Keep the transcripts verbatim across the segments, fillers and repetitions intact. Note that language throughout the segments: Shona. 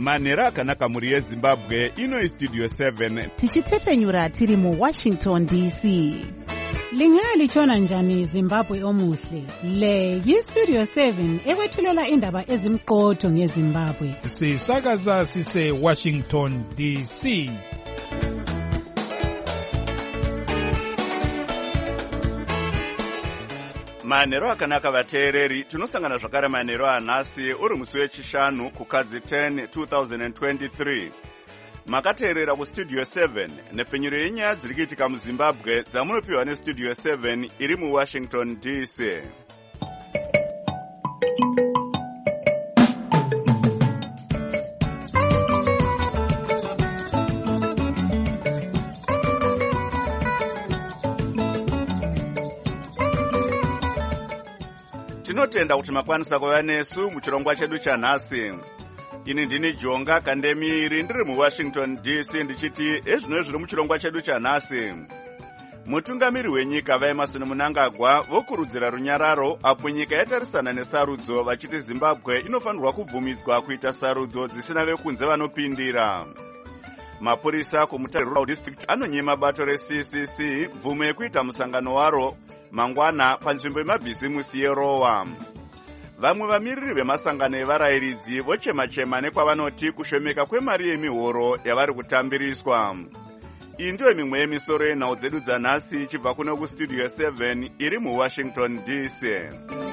manhero akanaka mhuri yezimbabwe. Ino istudio seven tichitefenyura tiri muwashington D C. Lingalitshona njani Zimbabwe omuhle? Le yistudio seven ekwethulela indaba ezimqotho ngeZimbabwe. Sisakaza sise Washington D C. manhero akanaka vateereri, tinosangana zvakare manhero anhasi uri musi wechishanu kukadzi ten twenty twenty-three. Makateerera kustudio seven nepfenyuro yenyaya dziri kuitika muzimbabwe dzamunopiwa nestudio seven iri muwashington D C. Tinotenda kuti makwanisa kuva nesu muchirongwa chedu chanhasi. Ini ndini Jonga Kandemiri ndiri muWashington D C ndichiti ezvino zviri muchirongwa chedu chanhasi. Mutungamiri wenyika vaEmmerson Mnangagwa vokurudzira runyararo apo nyika yatarisana nesarudzo vachiti Zimbabwe inofanirwa kubvumidzwa kuita sarudzo dzisina vekunze vanopindira. Mapurisa kuMutare Rural District anonyima bato reC C C bvumo yekuita musangano waro mangwana panzvimbo yemabhizimusi yeRowa. Vamwe vamiriri vemasangano evarayiridzi vochema-chema nekwavanoti kushomeka kwemari yemihoro yavari kutambiriswa. Iyi ndiyo mimwe yemisoro yenhau dzedu dzanhasi ichibva kuno kustudio seven iri muWashington D C.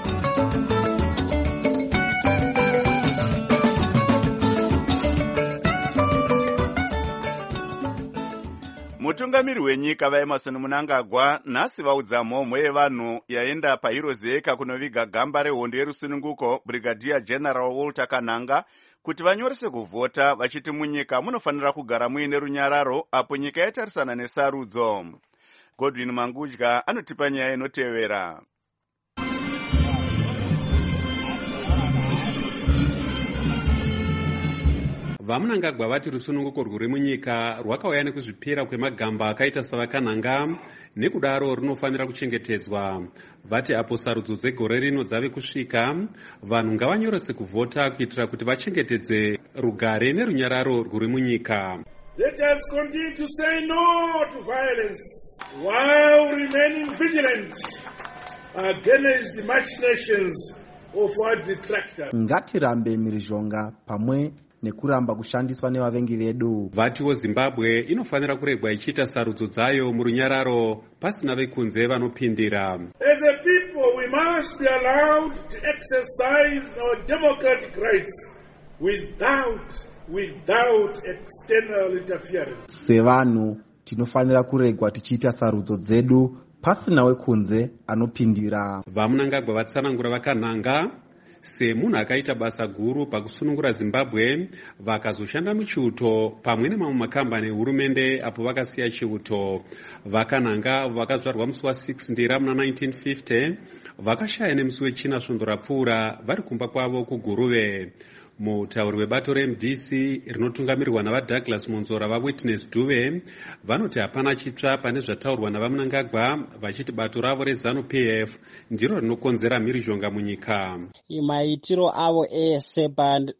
Mutungamiri wenyika vaEmmerson Mnangagwa nhasi vaudza mhomho yevanhu yaenda paHeroes Acre kunoviga gamba rehondo yerusununguko Brigadier General Walter Kananga kuti vanyorese kuvhota vachiti munyika munofanira kugara muine runyararo apo nyika yatarisana nesarudzo. Godwin Mangudya anotipa nyaya inotevera. VaMnangagwa vati rusununguko rwuri munyika rwakauya nekuzvipira kwemagamba akaita savakananga, nekudaro runofanira kuchengetedzwa. Vati apo sarudzo dzegore rino dzave kusvika, vanhu ngavanyorese kuvhota kuitira kuti vachengetedze rugare nerunyararo rwuri munyika. Let us continue to say no to violence while remaining vigilant against the machinations of our detractors. Ngatirambe mhirizhonga pamwe nekuramba kushandiswa nevavengi vedu. Vatiwo Zimbabwe inofanira kuregwa ichiita sarudzo dzayo murunyararo pasina vekunze vanopindira. As a people we must be allowed to exercise our democratic rights without without external interference. Sevanhu tinofanira kuregwa tichiita sarudzo dzedu pasina wekunze anopindira. VaMnangagwa vatsanangura vakananga semunhu akaita basa guru pakusunungura Zimbabwe vakazoshanda muchiuto pamwe nemamwe makambani ehurumende apo vakasiya chiuto. Vakananga vakazvarwa musi wa6 ndira muna nineteen fifty vakashaya nemusi wechina svondo rapfuura vari kumba kwavo kuGuruve. Mutauri webato reM D C rinotungamirirwa navaDouglas Monzora vaWitness Duve vanoti hapana chitsva pane zvataurwa navaMnangagwa vachiti bato ravo reZANU-P F ndiro rinokonzera mhirizhonga munyika. Maitiro avo ese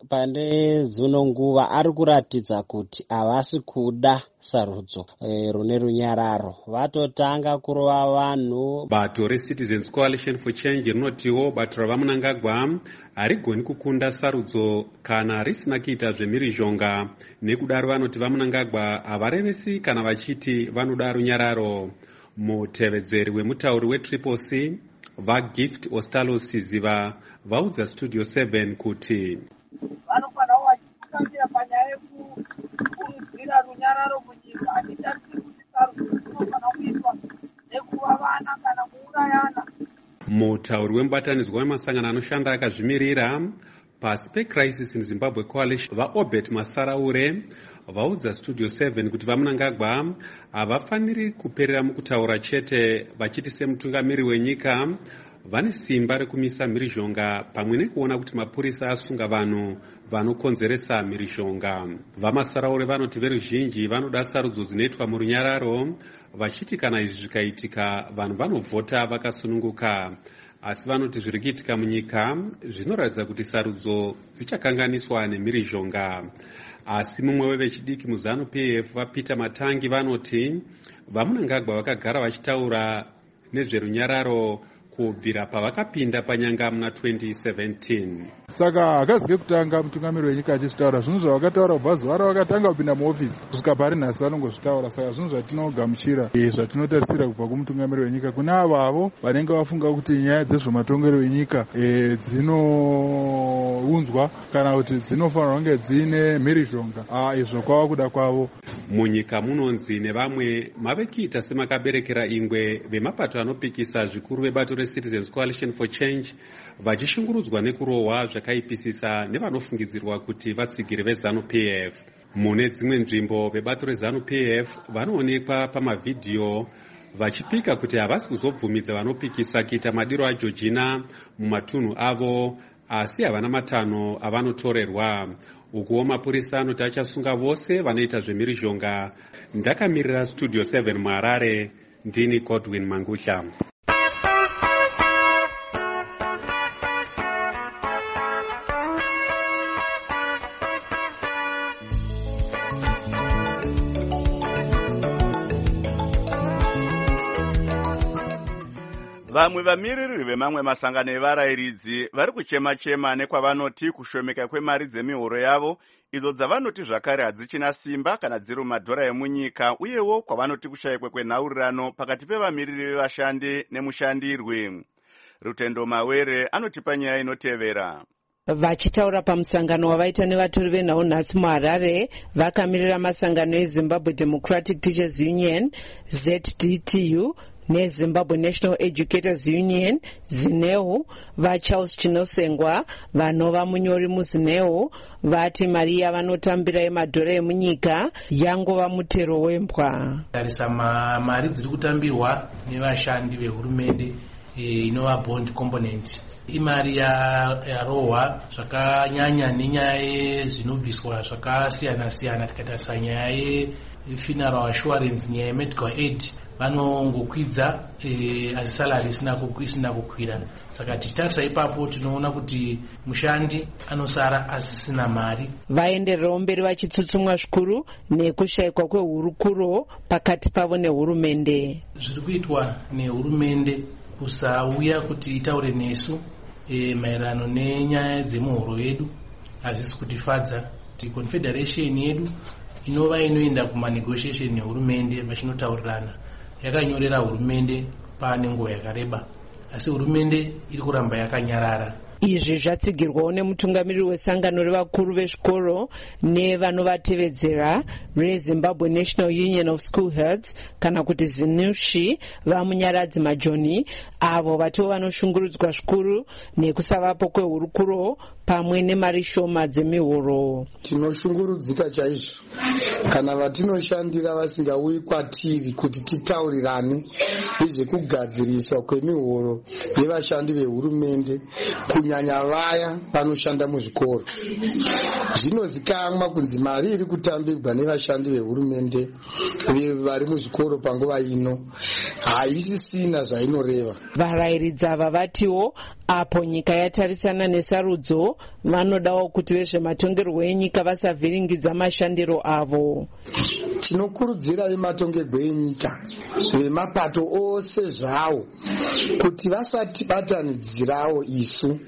pane dzino nguva ari kuratidza kuti havasi kuda sarudzo e, rune runyararo. Vatotanga kurova vanhu. Bato reCitizens Coalition for Change rinotiwo bato ravaMnangagwa harigoni kukunda sarudzo kana risina kuita zvemhirizhonga. Nekudaro vanoti vaMnangagwa havarevesi kana vachiti vanoda runyararo. Mutevedzeri wemutauri weTriple C vaGift Ostalos Siziva vaudza Studio seven kuti vanofanira vachitangira panyaya yekukurudzira runyararo munyika. Hatitarisi kuti sarudzo dzinofanira kuitwa nekuva vana kana kuurayana. Mutauri wemubatanidzwa wemasangano anoshanda akazvimirira pasi peCrisis in Zimbabwe Coalition vaObert Masaraure vaudza Studio seven kuti vaMnangagwa havafaniri kuperera mukutaura chete vachiti semutungamiri wenyika vane simba rekumisa mhirizhonga pamwe nekuona kuti mapurisa asunga vanhu vanokonzeresa mhirizhonga. VaMasaraure vanoti veruzhinji vanoda sarudzo dzinoitwa murunyararo vachiti kana izvi zvikaitika vanhu vanovhota vakasununguka. Asi vanoti zviri kuitika munyika zvinoratidza kuti sarudzo dzichakanganiswa nemhirizhonga. asi mumwe wevechidiki muzanu P F vaPeter Matangi vanoti vaMunangagwa vakagara vachitaura nezverunyararo kubvira pavakapinda panyanga muna twenty seventeen. Saka hakazike kutanga mutungamiriri wenyika achizvitaura zvinhu zvavakataura kubva zuva ravakatanga kupinda muofisi kusvika pari nhasi vanongozvitaura. Saka zvinhu zvatinogamuchira zvatinotarisira kubva kumutungamiriri wenyika kune avavo vanenge vafunga kuti nyaya dzezvematongerero enyika dzinounzwa kana kuti dzinofanirwa kunge dzine mhirizhonga izvo kwava kuda kwavo. Munyika munonzi nevamwe mave kuita semakaberekera ingwe vemapato anopikisa zvikuru vebato reCitizens Coalition for Change vachishungurudzwa nekurohwa zvakaipisisa nevanofungidzirwa kuti vatsigiri vezanu P F. Mune dzimwe nzvimbo vebato rezanu P F vanoonekwa pamavhidhiyo vachipika kuti havasi kuzobvumidza vanopikisa kuita madiro aJeorgina mumatunhu avo, asi havana matanho avanotorerwa. Ukuwo mapurisa anoti achasunga vose vanoita zvemhirizhonga. Ndakamirira Studio seven muHarare, ndini Godwin Mangusha. Vamwe vamiriri vemamwe masangano evarayiridzi vari kuchema-chema nekwavanoti kushomeka kwemari dzemihoro yavo, idzo dzavanoti zvakare hadzichina simba kana dziri mumadhora emunyika, uyewo kwavanoti kushayikwa kwenhaurirano pakati pevamiriri vevashandi nemushandirwi. Rutendo Mawere anotipa nyaya inotevera. Vachitaura pamusangano wavaita nevatori venhau nhasi muHarare, vakamirira masangano eZimbabwe Democratic Teachers Union Z D T U neZimbabwe National Educators Union ZINEU, vaCharles Chinosengwa vanova munyori muZINEU vati mari yavanotambira yemadhora emunyika yangova mutero wembwa. Tarisa mari dziri kutambirwa nevashandi vehurumende inova bond component imari yarohwa zvakanyanya nenyaya yezvinobviswa zvakasiyana siyana. Tikatarisa nyaya yefuneral assurance, nyaya yemedical aid vanongokwidza asi salary isina kukwira. Saka tichitarisa ipapo tinoona kuti mushandi anosara asisina mari. Vaendererawo mberi vachitsutsumwa zvikuru nekushayikwa kwehurukuro pakati pavo nehurumende. Zviri kuitwa nehurumende kusauya kuti itaure nesu e, maererano nenyaya dzemuhoro yedu hazvisi kutifadza. Kuti confederation yedu inova inoenda kumanegotiation nehurumende vachinotaurirana yakanyorera hurumende pane nguva yakareba, asi hurumende iri kuramba yakanyarara. Izvi zvatsigirwawo nemutungamiriri wesangano revakuru vezvikoro nevanovatevedzera reZimbabwe National Union of School Heads kana kuti ZINUSHI vamunyaradzi Majoni, avo vatiwo vanoshungurudzwa zvikuru nekusavapo kwehurukuro pamwe nemari shoma dzemihoro. Tinoshungurudzika chaizvo kana vatinoshandira vasingauyi kwatiri kuti titaurirane nezvekugadziriswa kwemihoro yevashandi vehurumende, kunyanya vaya vanoshanda muzvikoro. Zvinozikamwa kunzi mari iri kutambirwa nevashandi vehurumende vari muzvikoro panguva ino haisisina zvainoreva. Varayiridzi ava vatiwo apo nyika yatarisana nesarudzo vanodawo kuti vezvematongerwo enyika vasavhiringidza mashandiro avo. Tinokurudzira vematongerwo enyika vemapato ose zvawo kuti vasatibatanidzirawo isu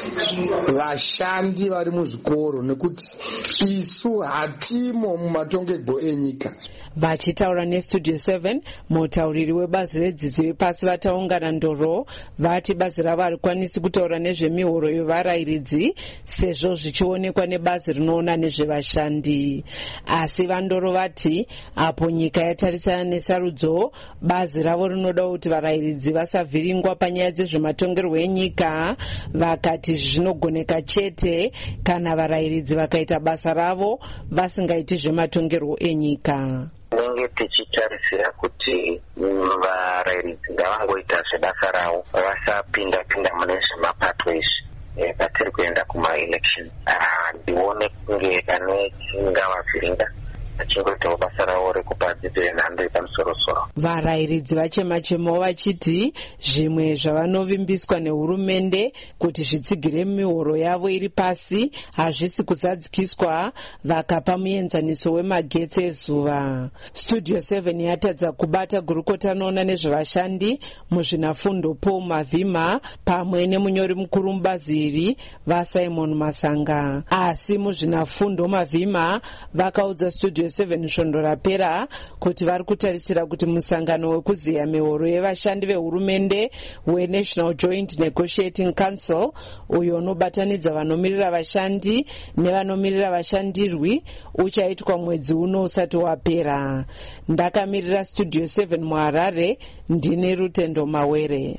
vashandi vari muzvikoro, nekuti isu hatimo mumatongerwo enyika. Vachitaura neStudio seven, mutauriri webazi redzidzo yepasi vataungana ndoro vati bazi ravo harikwanisi kutaura nezvemihoro yevarayiridzi sezvo zvichionekwa nebazi rinoona nezvevashandi. Asi vandoro vati apo nyika yatarisana nesarudzo, bazi ravo rinoda kuti varayiridzi vasavhiringwa panyaya dzezvematongerwo enyika. Vakati zvinogoneka chete kana varayiridzi vakaita basa ravo vasingaiti zvematongerwo enyika. Tinenge tichitarisira kuti varayiridzi ngavangoita zvebasa ravo, vasapinda pinda mune zvemapato izvi patiri kuenda kumaelection. Ndione kunge pane chingavavhiringa vachingoitawo basa ravo rekupa dzidzo yenhando yepamusoro-soro. Varairidzi vachema-chemawo vachiti zvimwe zvavanovimbiswa nehurumende kuti zvitsigire mihoro yavo iri pasi hazvisi kuzadzikiswa vakapa muenzaniso wemagetsi ezuva. Studio seven yatadza kubata gurukota anoona nezvevashandi muzvinafundo Paul Mavhima pamwe nemunyori mukuru mubazi iri vaSimon Masanga. Asi muzvinafundo Mavhima vakaudza Studio seven svondo rapera kuti vari kutarisira kuti musangano wekuziya mihoro yevashandi vehurumende weNational Joint Negotiating Council uyo unobatanidza vanomirira vashandi nevanomirira vashandirwi uchaitwa mwedzi uno usati wapera. Ndakamirira Studio seven muHarare, ndine Rutendo Mawere.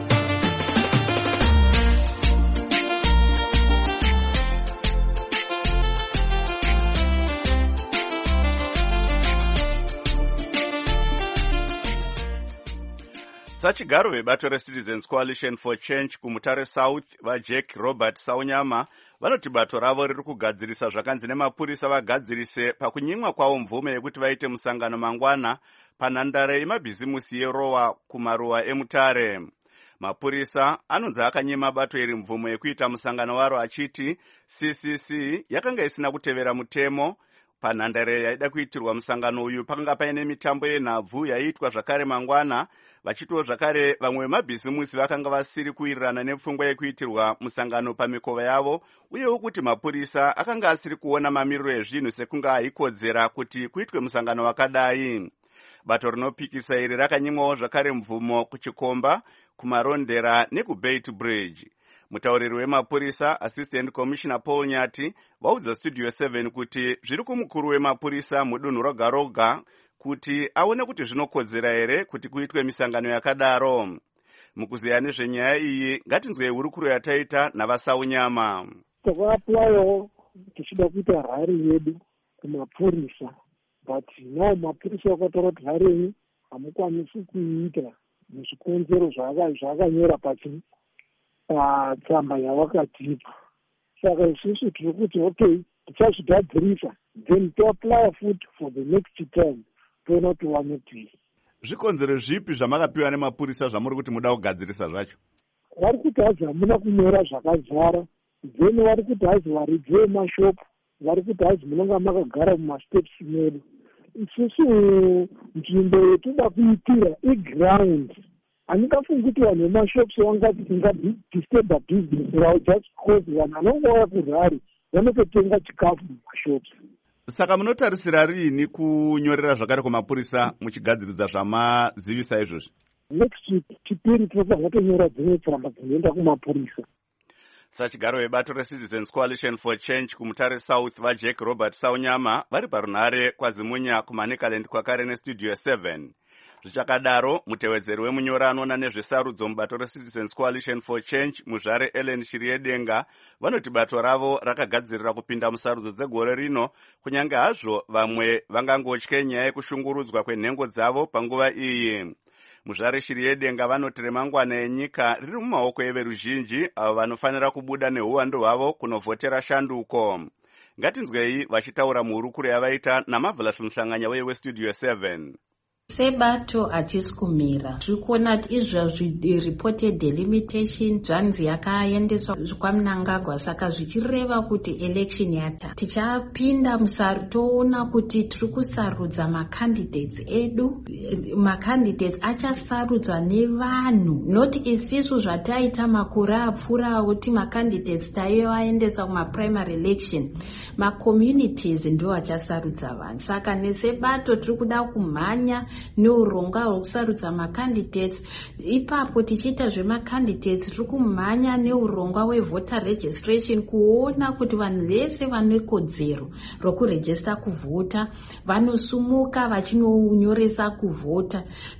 Sachigaro vebato reCitizens Coalition for Change kuMutare South vaJack Robert Saunyama vanoti bato ravo riri kugadzirisa zvakanzi nemapurisa vagadzirise pakunyimwa kwavo mvume yekuti vaite musangano mangwana panhandare yemabhizimusi yeRowa kumaruwa eMutare. Mapurisa anonzi akanyima bato iri mvumo yekuita musangano waro achiti C C C yakanga isina kutevera mutemo. Panhandare yaida kuitirwa musangano uyu pakanga paine mitambo yenhabvu yaiitwa zvakare mangwana, vachitiwo zvakare vamwe vemabhizimusi vakanga vasiri kuwirirana nepfungwa yekuitirwa musangano pamikova yavo, uyewo kuti mapurisa akanga asiri kuona mamiriro ezvinhu sekunga aikodzera kuti kuitwe musangano wakadai. Bato rinopikisa iri rakanyimwawo zvakare mvumo kuchikomba, kumarondera nekubait bridge. Mutauriri wemapurisa Assistant Commissioner Paul Nyati vaudza Studio seven kuti zviri kumukuru wemapurisa mudunhu roga roga kuti aone kuti zvinokodzera here kuti kuitwe misangano yakadaro. Mukuziya nezvenyaya iyi ngatinzwe hurukuro yataita navaSaunyama. Takapuwayo tichida kuita rari yedu kumapurisa, but nawo mapurisa vakataura kuti rari yenyu hamukwanisi kuiita nezvikonzero zvakanyora pachini patsamba yavakatipa. Saka isusu tiri kuti okay, tichazvigadzirisa then toapply foot for the next term toona kuti wanoti. Zvikonzero zvipi zvamakapiwa nemapurisa zvamuri kuti muda kugadzirisa zvacho? Vari kuti hazi hamuna kunyora zvakazara, then vari kuti hazi varidzi vemashopu, vari kuti hazi munonga makagara mumasteps medu. Isusu nzvimbo yetoda kuitira iground. Handingafungi kuti vanhu vemashops vangadisturba business ravo just because vanhu vanonga vauya kuRari vanototenga chikafu mumashops. Saka munotarisira riini kunyorera zvakare kumapurisa muchigadziridza zvamazivisa izvozvi? Next week chipiri tinofanira tonyora dzimwe tsamba dzinoenda kumapurisa. Sachigaro vebato reCitizens Coalition for Change kuMutare South vaJack Robert Saunyama vari parunhare kwaZimunya kuManicaland kwakare neStudio seven. Zvichakadaro, mutevedzeri wemunyora anoona nezvesarudzo mubato reCitizens Coalition for Change muzvare Ellen Shiriedenga vanoti bato ravo rakagadzirira kupinda musarudzo dzegore rino, kunyange hazvo vamwe vangangotye nyaya yekushungurudzwa kwenhengo dzavo panguva iyi. Muzvare Shiriedenga vanoti remangwana enyika riri mumaoko everuzhinji avo vanofanira kubuda neuwandu hwavo kunovhotera shanduko. Ngatinzwei vachitaura muhurukuro yavaita naMarvelous Muhlanganya weStudio seven. Sebato hatisi kumira. Tiri kuona kuti izvo reported delimitation zvanzi yakaendeswa kwaMnangagwa, saka zvichireva kuti election yata. Tichapinda musarudzo toona kuti tiri kusarudza macandidates edu. Macandidates achasarudzwa nevanhu, not isisu zvataita makore apfuura kuti macandidates taivaendesa kumaprimary election. Macommunities ndo achasarudza vanhu. Saka nesebato tiri kuda kumhanya neuronga hwekusarudza macandidates. Ipapo tichiita zvemacandidates tiri kumhanya neuronga hwevoter registration kuona kuti vanhu vese vane kodzero rokurejista kuvhota vanosumuka vachinonyoresa kuvhota.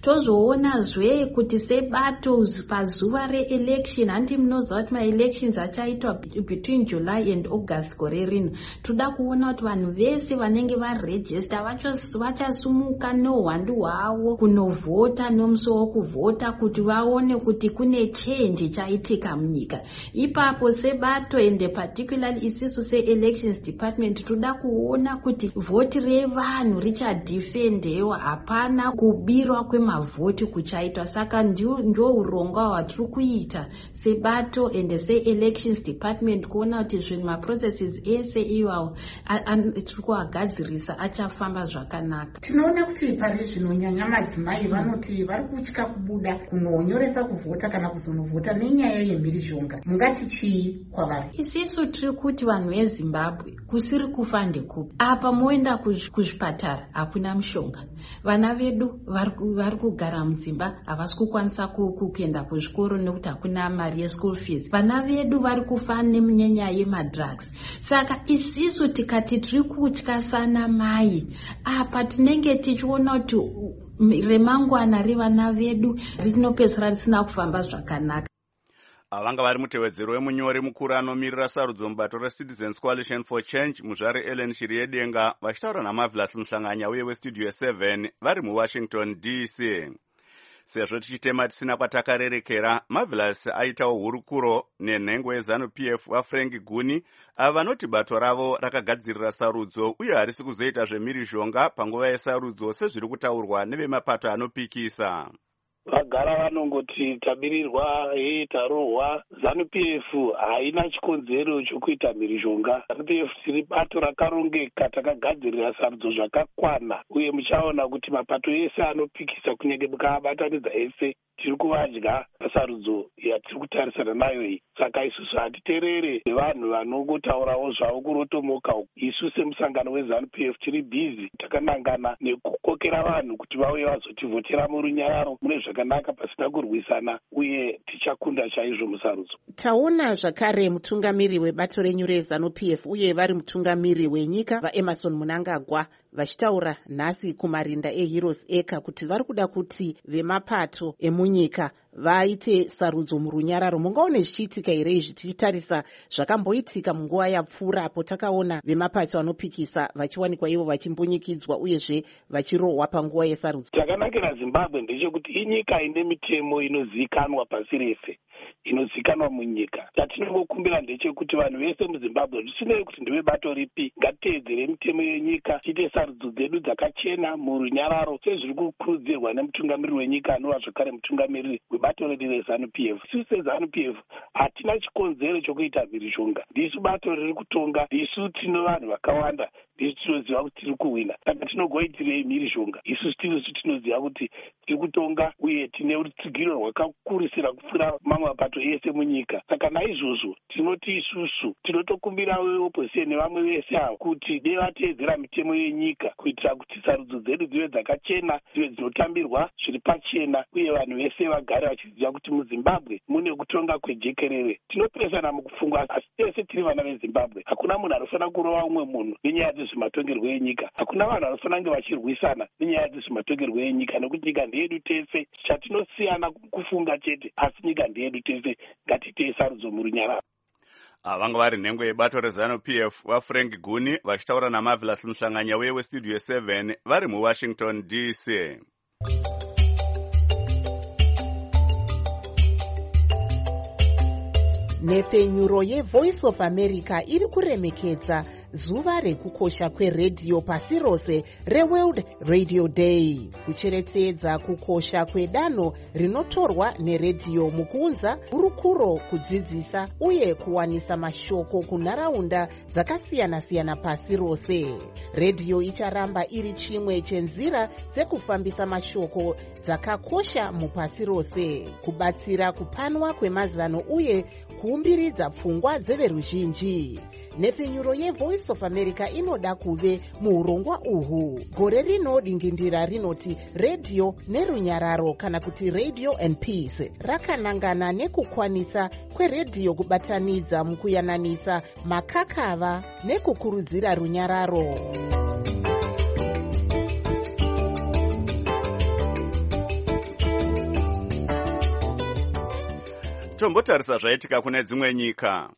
Tozoonazve kuti sebato pazuva reelection, handi munoziva kuti maelections achaitwa between July and August gore rino, toda kuona kuti vanhu vese vanenge varejista vachasumuka neuwandu hwavo kunovhota nomusi wokuvhota kuti vaone kuti kune change chaitika munyika. Ipapo sebato ende particularly isisu se-elections department toda kuona kuti vhoti revanhu richadhifendewa, hapana kubirwa kwemavhoti kuchaitwa. Saka ndio urongwa hwatiri kuita sebato ende se-elections department kuona kuti zvinhu maprocesses ese iwawo tiri kuagadzirisa achafamba zvakanaka. Tinoona kuti pari zvino nyanya madzimai vanoti vari kutya kubuda kunonyoresa kuvhota kana kuzonovhota nenyaya yemhirizhonga. Mungati chii kwavari? Isisu tiri kuti vanhu veZimbabwe kusiri kufa ndekupi. Apa moenda kuzvipatara hakuna mushonga. Vana vedu vari kugara mudzimba havasi kukwanisa kuenda kuzvikoro nekuti hakuna mari yeschool fees. Vana vedu vari kufa nemunyanya yemadrugs. Saka isisu tikati tiri kutya sana mai, apa tinenge tichiona kuti remangwana revana vedu rinopedzisira risina kufamba zvakanaka. Avanga vari mutevedzero wemunyori mukuru anomirira sarudzo mubato reCitizens Coalition for Change muzvare Ellen Shiriedenga vachitaura naMarvelous Muhlanganya uye weStudio seven vari muWashington D C. Sezvo tichitema tisina kwatakarerekera, Marvelous aitawo hurukuro nenhengo yeZanu-P F waFrank Guni vanoti bato ravo rakagadzirira sarudzo uye harisi kuzoita zvemhirizhonga panguva yesarudzo sezviri kutaurwa nevemapato anopikisa. Vagara vanongoti tabirirwa, hei tarohwa. Zanu-P F haina chikonzero chokuita mhirizhonga. Zanu-P F tiri bato rakarongeka, takagadzirira sarudzo zvakakwana, uye muchaona kuti mapato ese anopikisa kunyange mukabatanidza ese tiri kuvadya sarudzo yatiri kutarisana nayo iyi. Saka isusu hatiterere nevanhu vanongotaurawo zvavo kurotomoka. Isu semusangano weZanu-P F tiri bhizi takanangana nekukokera vanhu kuti vauye vazotivhotera murunyararo mune zvakanaka pasina kurwisana, uye tichakunda chaizvo musarudzo. Taona zvakare mutungamiri webato renyu reZanu-P F uye vari mutungamiri wenyika vaEmerson Mnangagwa vachitaura nhasi kumarinda eHeroes Acre kuti vari kuda kuti vemapato emunyika vaite sarudzo murunyararo. Mungaone zvichiitika here izvi tichitarisa zvakamboitika munguva yapfuura apo takaona vemapato anopikisa vachiwanikwa ivo vachimbunyikidzwa uyezve vachirohwa panguva yesarudzo. Chakanakira Zimbabwe ndechekuti inyika ine mitemo inozivikanwa pasi rese, inozivikanwa munyika. Chatinongokumbira ndechekuti vanhu vese muZimbabwe zvisinei kuti ndiwe bato ripi, ngatiteedzere mitemo yenyika, tiite sarudzo dzedu dzakachena murunyararo sezviri kukurudzirwa nemutungamiriri wenyika anova zvakare mutungamiriri webato redu reZanu-P F. Isu seZanu-P F hatina chikonzero chokuita mhirizhonga. Ndisu bato riri kutonga, ndisu tino vanhu vakawanda, ndisu tinoziva kuti tiri kuwina. Saka tinogoitirei mhirizhonga? Isusu tirisu tinoziva kuti tiri kutonga uye tine rutsigiro rwakakurisira kupfuura mamwe mapato ese munyika. Saka naizvozvo tinoti isusu tinotokumbira weopposition nevamwe vese avo kuti dei vateedzera mitemo yenyika kuitira kuti sarudzo dzedu dzive dzakachena, dzive dzinotambirwa zviri pachena, uye vanhu vese vagare vachiziva kuti muZimbabwe mune kutonga kwejekerere. Tinopesana mukufungwa, asi tese tiri vana veZimbabwe. Hakuna munhu anofanira kurova umwe munhu nenyaya dzezvematongerwo enyika. Hakuna vanhu vanofanira kunge vachirwisana nenyaya dzezvematongerwo enyika, nekuti nyika ndeyedu tese. Chatinosiyana kufunga chete, asi nyika ndeyedu tese. Ngatiitei sarudzo murunyararo. Vanga vari nhengo yebato reZanu-P F waFrank Guni vachitaura naMarvelous Muhlanganya uye weStudio seven vari muWashington D C. Nhefenyuro yeVoice of America iri kuremekedza zuva rekukosha kweredhiyo pasi rose reWorld Radio Day, kucherechedza kukosha kwedanho rinotorwa neredhiyo mukuunza hurukuro, kudzidzisa uye kuwanisa mashoko kunharaunda dzakasiyana-siyana pasi rose. Redhiyo icharamba iri chimwe chenzira dzekufambisa mashoko dzakakosha mupasi rose, kubatsira kupanwa kwemazano uye kuumbiridza pfungwa dzeveruzhinji. Nhefenyuro yeVoice of America inoda kuve muurongwa uhu. Gore rino dingindira rinoti Radio nerunyararo kana kuti Radio and Peace rakanangana nekukwanisa kweredhiyo kubatanidza mukuyananisa makakava nekukurudzira runyararo. Tombotarisa zvaitika kune dzimwe nyika.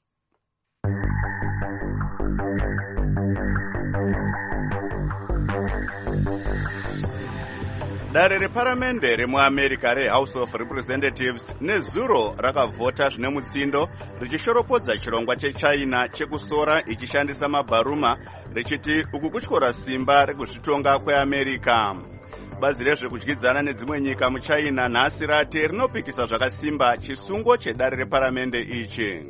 Dare reparamende remuamerica rehouse of representatives nezuro rakavhota zvine mutsindo richishoropodza chirongwa chechina chekusora ichishandisa mabharuma richiti uku kutyora simba rekuzvitonga kweamerica. Bazi rezvekudyidzana nedzimwe nyika muchina nhasi rati rinopikisa zvakasimba chisungo chedare reparamende ichi.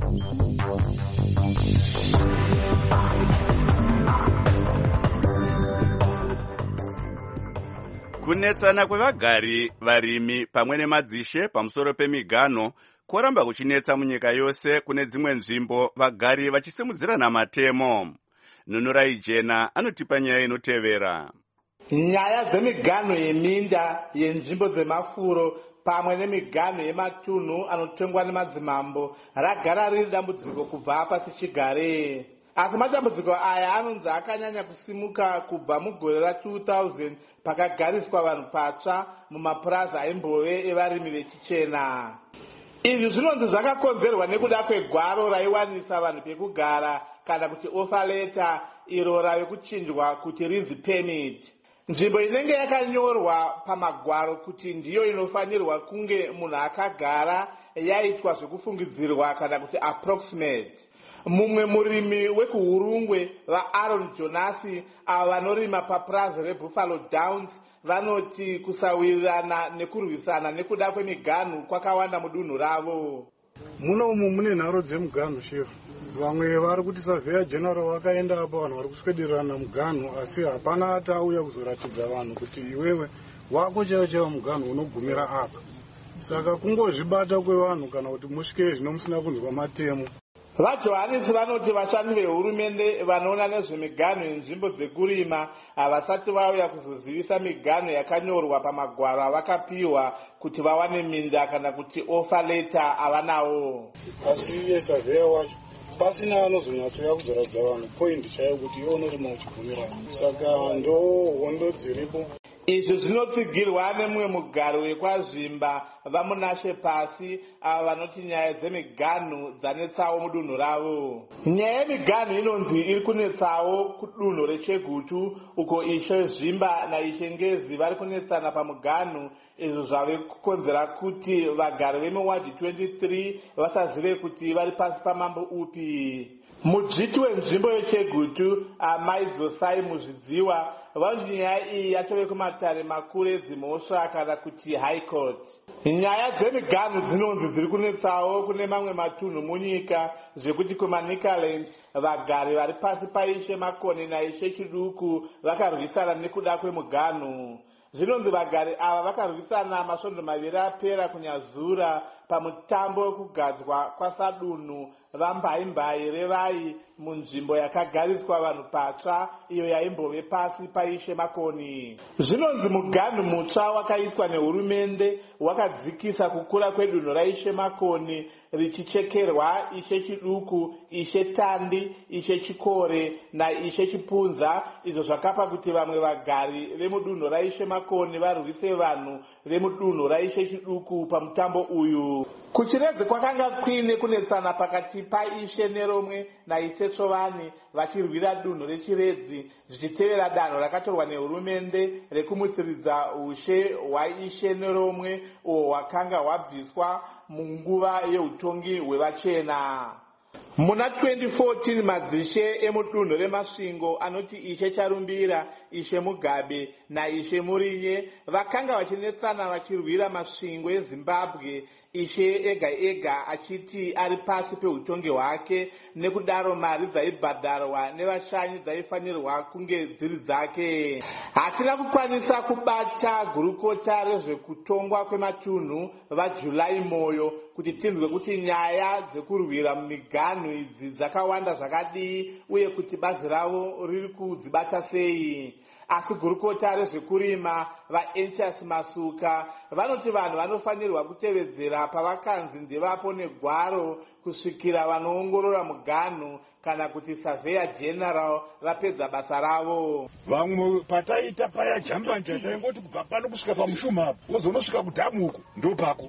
Kunetsana kwevagari, varimi pamwe nemadzishe pamusoro pemiganho kwaramba kuchinetsa munyika yose kune dzimwe nzvimbo vagari vachisimudzirana matemo. Nunurai Jena anotipa nyaya inotevera. Nyaya dzemiganho yeminda yenzvimbo dzemafuro pamwe nemiganho yematunhu anotengwa nemadzimambo ragara riri dambudziko kubva pasi chigare. Asi matambudziko aya anonzi akanyanya kusimuka kubva mugore ra two thousand pakagariswa vanhu patsva mumapuraza aimbove evarimi vechichena. Izvi zvinonzi zvakakonzerwa nekuda kwegwaro raiwanisa vanhu pekugara kana kuti offer letter iro rave kuchinjwa kuti rinzi permit. Nzvimbo inenge yakanyorwa pamagwaro kuti ndiyo inofanirwa kunge munhu akagara yaitwa zvekufungidzirwa kana kuti approximate. Mumwe murimi wekuhurungwe vaAaron Jonasi ava vanorima papurazi reBuffalo Downs vanoti kusawirirana nekurwisana nekuda kwemiganho kwakawanda mudunhu ravo. Muno umu mune nharo dzemuganho shefu. Vamwe vari kuti Surveyor General vakaenda apa vanhu vari kuswederana muganho asi hapana atauya kuzoratidza vanhu kuti iwewe wako chaiwo chaiwo muganho unogumira apa. Saka kungozvibata kwevanhu kana kuti musvike zvino musina kunzwa matemo. VaJohanisi vanoti vashandi vehurumende vanoona nezvemiganho yenzvimbo dzekurima havasati vauya kuzozivisa miganho yakanyorwa pamagwaro avakapiwa kuti vawane minda kana kuti offer letter avanawo. Asi iye surveyor wacho pasina anozonyatsoya kuzoratidza vanhu point chaiyo kuti iwe unorima uchigumira. Saka ndo hondo dziripo. Izvi zvinotsigirwa nemumwe mugari wekwazvimba vamunashe pasi ava vanoti nyaya dzemiganho dzanetsawo mudunhu ravo. Nyaya yemiganho inonzi iri kunetsawo kudunhu reChegutu uko Ishe Zvimba naIshe Ngezi vari kunetsana pamuganho. Izvo zvave kukonzera kuti vagari vemuwadi twenty-three vasazive kuti vari pasi pamambo upi. Mudzviti wenzvimbo yeChegutu amai Dzosai Muzvidziwa vanoti nyaya iyi yatove kumatare makuru edzimhosva kana kuti High Court. Nyaya dzemiganho dzinonzi dziri kunetsawo kune mamwe matunhu munyika zvekuti kumaNicaland vagari vari pasi paIshe Makone naIshe Chiduku vakarwisana nekuda kwemuganho. Zvinonzi vagari ava vakarwisana masvondo maviri apera kunyazura pamutambo wekugadzwa kwasadunhu vambaimbai revai munzvimbo yakagariswa vanhu patsva iyo yaimbove pasi paIshe Makoni. Zvinonzi muganho mutsva wakaiswa nehurumende wakadzikisa kukura kwedunhu raIshe Makoni richichekerwa Ishe Chiduku, Ishe Tandi, Ishe Chikore naIshe Chipunza, izvo zvakapa kuti vamwe vagari vemudunhu raIshe Makoni varwise vanhu vemudunhu raIshe Chiduku pamutambo uyu. Kuchiredzi kwakanga kuine kunetsana pakati paIshe Neromwe naIshe Tsovani vachirwira dunhu rechiredzi zvichitevera danho rakatorwa nehurumende rekumutsiridza ushe hwaIshe Neromwe uhwo hwakanga hwabviswa munguva yeutongi hwevachena. Muna twenty fourteen madzishe emudunhu remasvingo anoti Ishe Charumbira, Ishe Mugabe naIshe Murinye vakanga vachinetsana vachirwira masvingo eZimbabwe, Ishe ega ega achiti ari pasi peutongi hwake nekudaro mari dzaibhadharwa nevashanyi dzaifanirwa kunge dziri dzake. Hatina kukwanisa kubata gurukota rezvekutongwa kwematunhu vaJulai Moyo kuti tinzwe kuti nyaya dzekurwira mumiganho idzi dzakawanda zvakadii uye kuti bazi ravo riri kudzibata sei. Asi gurukota rezvekurima vaEnchas Masuka vanoti vanhu vanofanirwa kutevedzera pavakanzi ndevapo negwaro kusvikira vanoongorora muganho kana kuti Surveyor General vapedza basa ravo. Vamwe pataita paya jambanja taingoti kubva pano kusvika pamushuma apo wozonosvika kudhamu uko ndopako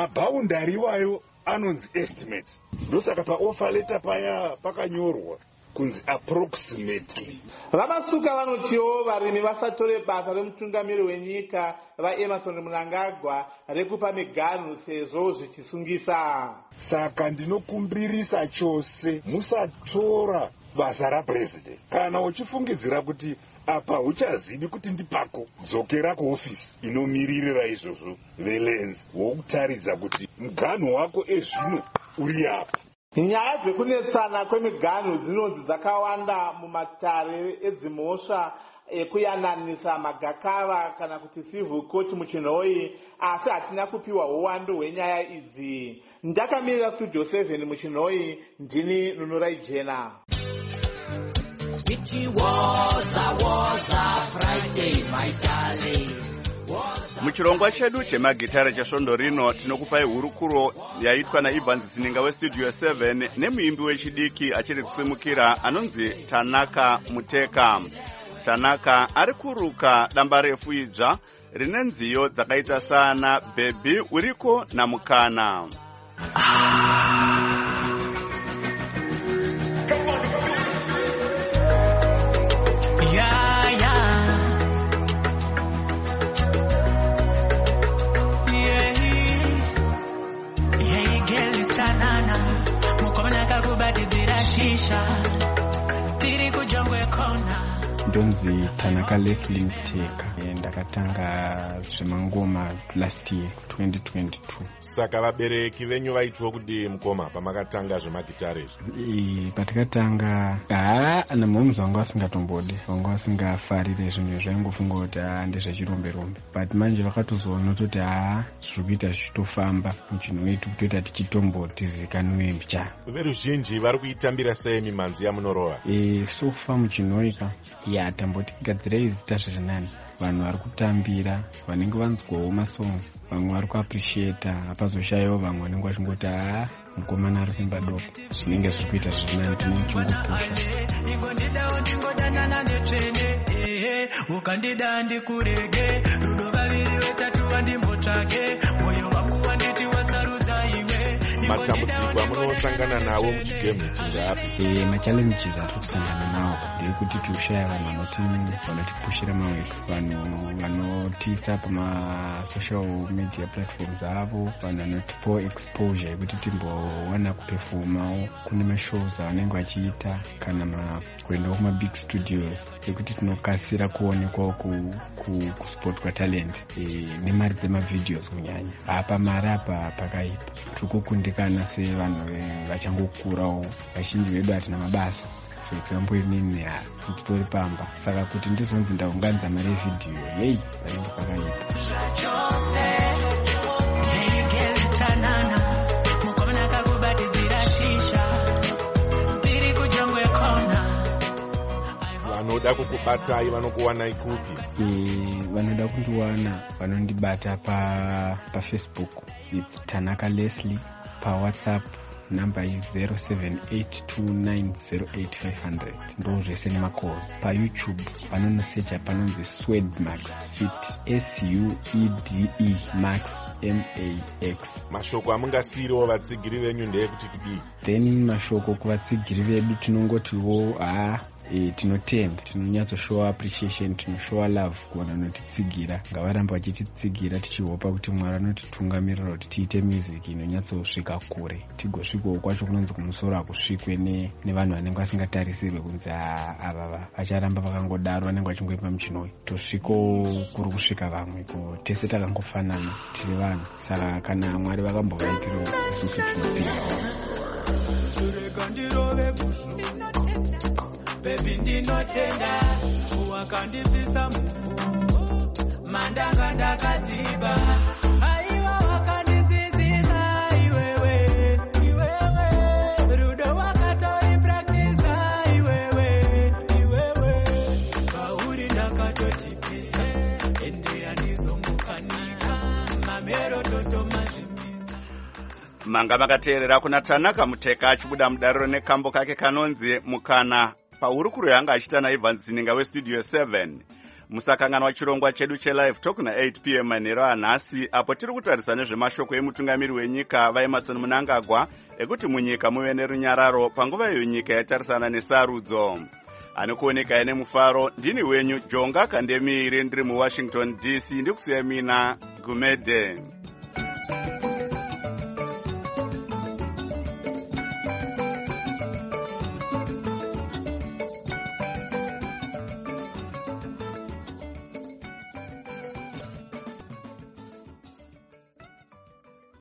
mabhaundari iwayo anonzi estimate. Ndosaka paoffer letter paya pakanyorwa kunzi approximately. Vamasuka vanotiwo varimi vasatore basa remutungamiri wenyika vaEmerson Mnangagwa rekupa miganhu sezvo zvichisungisa. Saka ndinokumbirisa chose musatora basa rapresident. Kana uchifungidzira kuti apa uchazivi kuti ndipako, dzokera kuofisi inomiririra izvozvo veLens wokutaridza kuti muganhu wako ezvino uri apa. Nyaya dzekunetsana kwemiganhu dzinonzi dzakawanda mumatare edzimhosva ekuyananisa magakava kana kuti civil court muchinhoi, asi hatina kupiwa uwandu hwenyaya idzi. Ndakamirira Studio seven muchinhoi, ndini Nunurai Jena. Muchirongwa chedu chemagitara chesvondo rino tinokupai hurukuro yaitwa naIvans Sininga weStudio seven nemuimbi wechidiki achiri kusimukira anonzi Tanaka Muteka. Tanaka ari kuruka damba refu idzva rine nziyo dzakaita sana Baby uriko namukana. Ndonzi Tanaka Leslie Muteka, ndakatanga zvemangoma last year twenty twenty-two. Saka vabereki venyu vaitwa kuti mukoma pamakatanga zvemagitare izvi? Eh, patakatanga ah namumzi wangu asingatombode, wangu asingafarire zvinhu zvaingofunga kuti ah ndezvechirombe rombe. But manje vakatozoona kuti ah zviri kuita zvichitofamba muchinhu wetu kutoita tichitombotizikanwe mbicha. Veruzhinji vari kuitambira sei mimanzi yamunorova? Eh, so far muchinoika ya tamboti gadzira izita zvirinani. Vanhu vari kutambira, vanenge vanzwawo masongs, vamwe vari kuappreciate, hapazoshayiwo vamwe vanenge vachingoti ah mukomana ari kuimba doko. Zvinenge zviri kuita zvirinani, tinochingopusha. Ukandida ndikurege rudo vaviri vetatu vandimbotsvake moyo wangu wanditi wasarudza iwe. Matambudziko amunosangana nawo muchigemu chingapi? Eh, machallenges atiri kusangana nawo ndekuti tikushaya vanhu vanoti vanotipushira mawetu, vanhu vanotiisa pamasocial media platforms avo, vanhu vanotipo exposure yekuti timbowana kupefoma kune mashows avanenge vachiita kana kuendawo kumabig studios ekuti tinokasira kuonekwawo kuspotwa talent nemari dzemavideos kunyanya. Apa mari apa pakaipa tiri kukundikana sevanhu vachangokurawo, vazhinji vedu hatina mabasa. For example, inini ya titori pamba, saka kuti ndizonzi ndaunganidza mari yevidhiyo yei vaindi pakaipa. Vanoda kukubatai vanokuwanai kupi? Eh, vanoda kundiwana vanondibata pa paFacebook, it's Tanaka Leslie. Pa WhatsApp number is zero seven eight two nine zero eight five hundred. Ndo zvese nemakoro. Pa YouTube vanonosecha panonzi Swedmax, sit S U E D E Max M A X. Mashoko amungasiriwo vatsigiri venyu ndeyekuti kudii? Then mashoko kuvatsigiri vedu tinongotiwo ah E, tinotenda, tinonyatso show appreciation, tinoshow love kuona notitsigira. Ngavaramba vachititsigira tichihopa kuti Mwari anotitungamirira kuti tiite music inonyatso kusvika kure. Tigosvikawo kwacho kunonzi kumusoro hakusvikwe ne nevanhu vanenge vasingatarisirwe kunzi ava vacharamba vakangodaro vanenge vachingoimba muchinoyi. Tosvikawo kuri kusvika vamwe ko tese takangofanana tiri vanhu. Saka kana Mwari vakambovaitirawo isusu tinotsigira. Baby ndinotenda wakandipisa mufungo mandanga ndakatiba aiwa wakandidzidzisa iwewe iwewe rudo wakatori practice iwewe iwewe kauri ndakatotipisa ende andizomukana mamero toto mazvimisa. Manga makateerera kuna Tanaka Muteka achibuda mudariro nekambo kake kanonzi Mukana. Pahurukuro yanga achita naIvans Sininga weStudio seven. musakanganwa chirongwa chedu chelive talk na-eight p m manhero anhasi, apo tiri kutarisa nezvemashoko emutungamiri wenyika vaemarson Mnangagwa ekuti munyika muve nerunyararo panguva iyo nyika yatarisana nesarudzo. Anokuoneka nemufaro, ndini wenyu Jonga Kandemiri ndiri muWashington D C, ndikusiya mina Gumede.